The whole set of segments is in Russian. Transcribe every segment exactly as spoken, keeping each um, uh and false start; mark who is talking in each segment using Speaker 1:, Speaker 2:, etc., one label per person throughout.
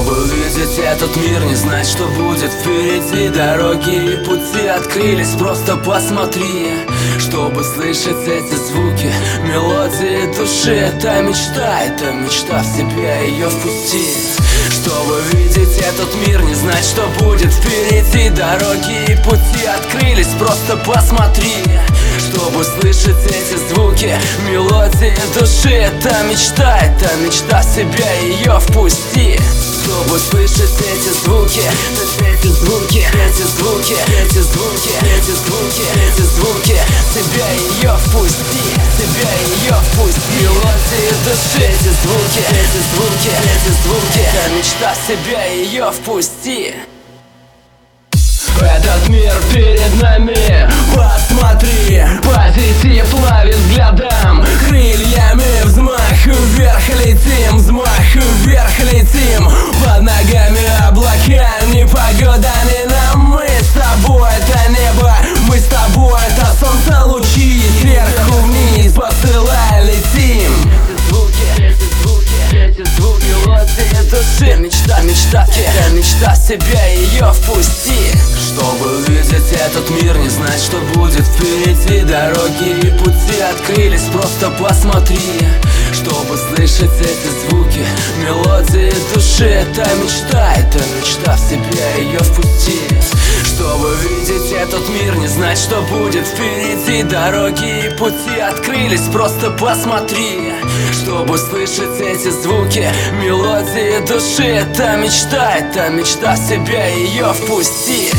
Speaker 1: Чтобы увидеть этот мир, не знать, что будет впереди. Дороги и пути открылись, просто посмотри. Чтобы слышать эти звуки, мелодии души. Это мечта, это мечта в себя, ее впусти. Чтобы видеть этот мир, не знать, что будет впереди. Дороги и пути открылись, просто посмотри. Чтобы слышать эти звуки, мелодии души. Это мечта, это мечта в себя, ее впусти. Чтобы слышать эти звуки, эти звуки, эти звуки, эти звуки, эти звуки, эти звуки, себя ее впусти, себя ее впусти. Мелодии души, эти звуки, эти звуки, эти звуки, это мечта в себя, ее впусти. Этот мир перед нами, посмотри, позитив плавит взглядом. Крыльями взмах вверх летим, взмах вверх летим. Под ногами облака, непогода не нам. Мы с тобой, это небо, мы с тобой, это солнце лучи. Сверху вниз посылая летим. Эти звуки, эти звуки, эти звуки, мелодии души. Мечта, мечта, это мечта себя, ее впусти. Чтобы увидеть этот мир, не знать, что будет впереди. Дороги и пути открылись, просто посмотри. Чтобы слышать эти звуки, мелодии души. Это мечта, это мечта в себя, ее впусти. Чтобы видеть этот мир, не знать, что будет впереди. Дороги и пути открылись, просто посмотри. Чтобы слышать эти звуки, мелодии души. Это мечта, это мечта в себя, ее впусти.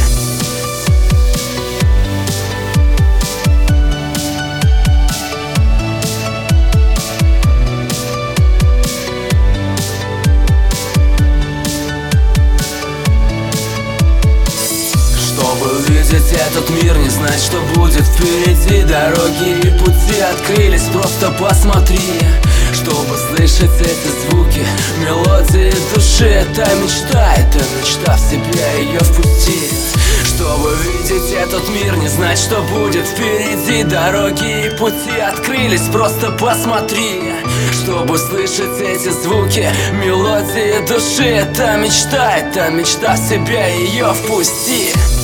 Speaker 1: Чтобы увидеть этот мир, не знать, что будет впереди. Дороги и пути открылись, просто посмотри. Чтобы слышать эти звуки, мелодии души. Это мечта, это мечта в себя, ее впусти. Чтобы видеть этот мир, не знать, что будет впереди. Дороги и пути открылись, просто посмотри. Чтобы слышать эти звуки, мелодии души. Это мечта, это мечта в себя, ее впусти.